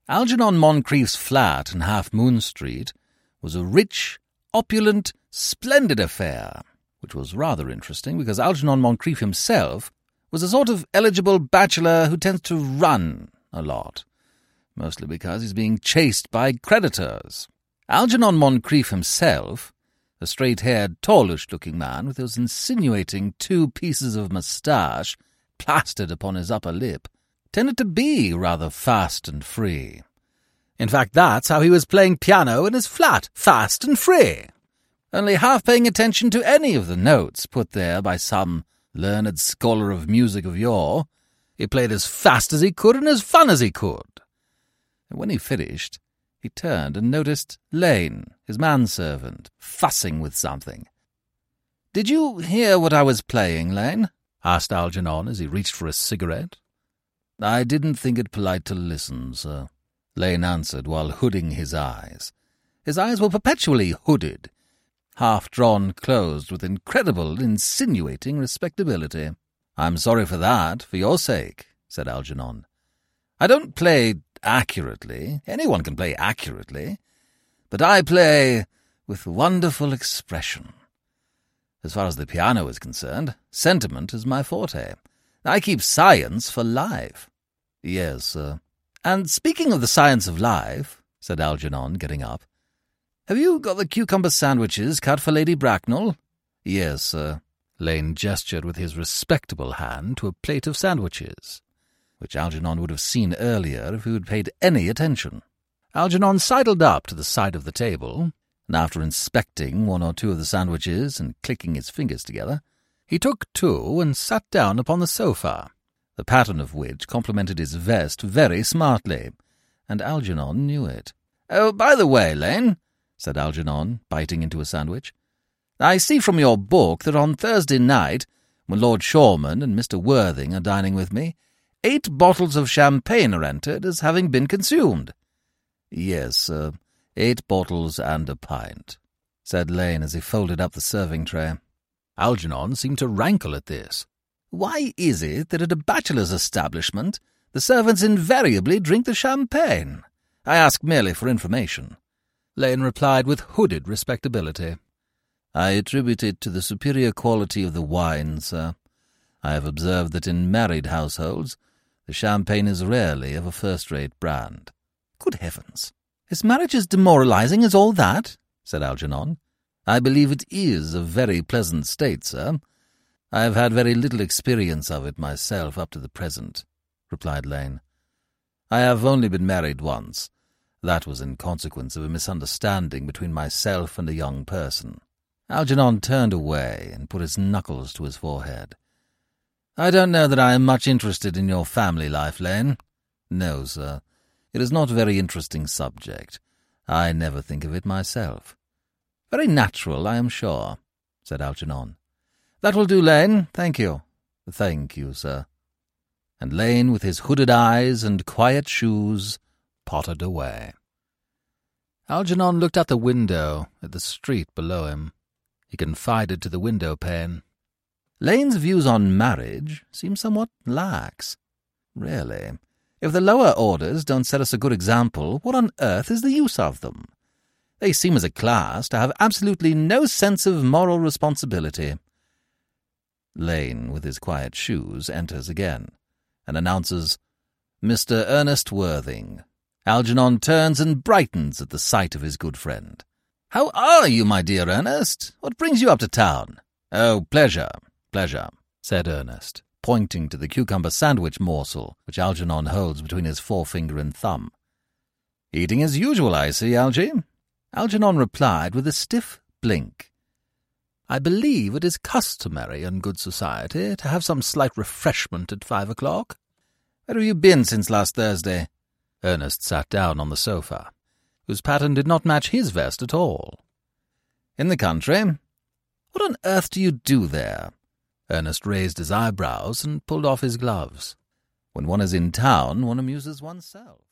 Algernon Moncrief's flat in Half Moon Street was a rich, opulent, splendid affair, which was rather interesting because Algernon Moncrief himself was a sort of eligible bachelor who tends to run a lot, mostly because he's being chased by creditors. Algernon Moncrief himself, a straight-haired, tallish-looking man with those insinuating 2 pieces of moustache plastered upon his upper lip, tended to be rather fast and free. In fact, that's how he was playing piano in his flat, fast and free, only half paying attention to any of the notes put there by some learned scholar of music of yore. He played as fast as he could and as fun as he could. And when he finished, he turned and noticed Lane, his manservant, fussing with something. "Did you hear what I was playing, Lane?" asked Algernon as he reached for a cigarette. "I didn't think it polite to listen, sir," Lane answered while hooding his eyes. His eyes were perpetually hooded, half-drawn closed with incredible, insinuating respectability. "I'm sorry for that, for your sake," said Algernon. "I don't play accurately. Anyone can play accurately. But I play with wonderful expression. As far as the piano is concerned, sentiment is my forte. I keep science for life." "Yes, sir." "And speaking of the science of life," said Algernon, getting up, "have you got the cucumber sandwiches cut for Lady Bracknell?" "Yes, sir." Lane gestured with his respectable hand to a plate of sandwiches, which Algernon would have seen earlier if he had paid any attention. Algernon sidled up to the side of the table, and after inspecting 1 or 2 of the sandwiches and clicking his fingers together, he took 2 and sat down upon the sofa, the pattern of which complemented his vest very smartly, and Algernon knew it. "Oh, by the way, Lane," said Algernon, biting into a sandwich, "I see from your book that on Thursday night, when Lord Shoreman and Mr. Worthing are dining with me, 8 bottles of champagne are entered as having been consumed." "Yes, sir, 8 bottles and a pint," said Lane as he folded up the serving tray. Algernon seemed to rankle at this. "Why is it that at a bachelor's establishment the servants invariably drink the champagne? I ask merely for information." Lane replied with hooded respectability. "I attribute it to the superior quality of the wine, sir. I have observed that in married households the champagne is rarely of a first-rate brand." "Good heavens! Is marriage as demoralizing as all that?" said Algernon. "I believe it is a very pleasant state, sir. I have had very little experience of it myself up to the present," replied Lane. "I have only been married once. That was in consequence of a misunderstanding between myself and a young person." Algernon turned away and put his knuckles to his forehead. "I don't know that I am much interested in your family life, Lane." "No, sir. It is not a very interesting subject. I never think of it myself." "Very natural, I am sure," said Algernon. "That will do, Lane. Thank you." "Thank you, sir." And Lane, with his hooded eyes and quiet shoes, pottered away. Algernon looked out the window at the street below him. He confided to the window-pane. "Lane's views on marriage seem somewhat lax. Really, if the lower orders don't set us a good example, what on earth is the use of them? They seem as a class to have absolutely no sense of moral responsibility." Lane, with his quiet shoes, enters again, and announces, "Mr. Ernest Worthing." Algernon turns and brightens at the sight of his good friend. "How are you, my dear Ernest? What brings you up to town?" "Oh, pleasure, said Ernest, pointing to the cucumber sandwich morsel which Algernon holds between his forefinger and thumb. "Eating as usual, I see, Algy." Algernon replied with a stiff blink. "I believe it is customary in good society to have some slight refreshment at 5 o'clock. Where have you been since last Thursday?" Ernest sat down on the sofa, whose pattern did not match his vest at all. "In the country." "What on earth do you do there?" Ernest raised his eyebrows and pulled off his gloves. "When one is in town, one amuses oneself."